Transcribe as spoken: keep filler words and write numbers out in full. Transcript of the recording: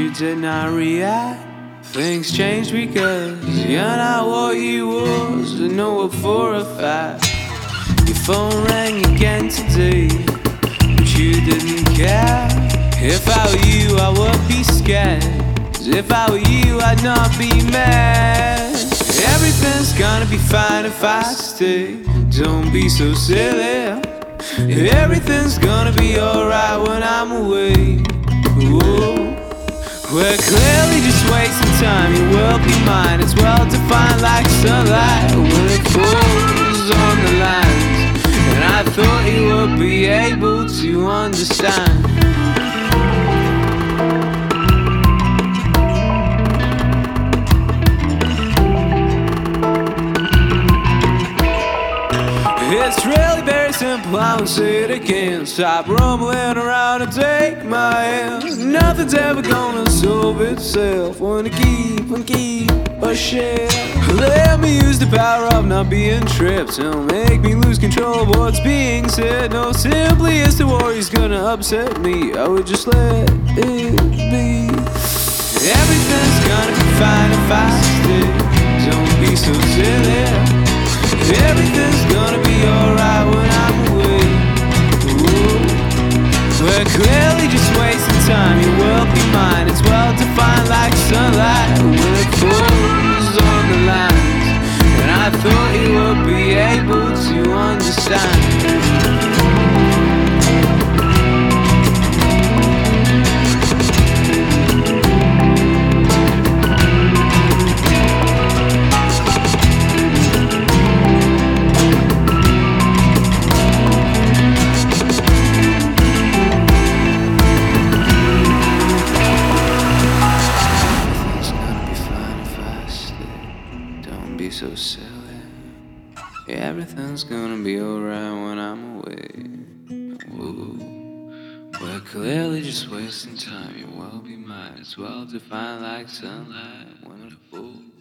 you did not react. Things changed because you're not what you was. I know it for a fact. Your phone rang again today, but you didn't care. If I were you, I would be scared. 'Cause if I were you, I'd not be mad. Everything's gonna be fine if I stay. Don't be so silly. Everything's gonna be alright when I'm away. Whoa. We're clearly just wasting time. You will be mine. It's well defined like sunlight when it falls on the lines. And I thought you would be able to understand. It's really very simple, I will say it again. Stop rumbling around and take my hand. Nothing's ever gonna solve itself. Wanna keep on keep pushing. Let me use the power of not being tripped. Don't make me lose control of what's being said. No, simply it's the worry's gonna upset me. I would just let it be. Everything's gonna be fine if I stay. Don't be so silly. Everything's gonna be alright when I'm away. Ooh. We're clearly just wasting time. You will be mine. It's well defined like sunlight when it falls on the lines. And I thought you would be able to understand. Be so silly. Everything's gonna be alright when I'm away. Ooh. We're clearly just wasting time. You will be mine. It's well defined like sunlight when it falls.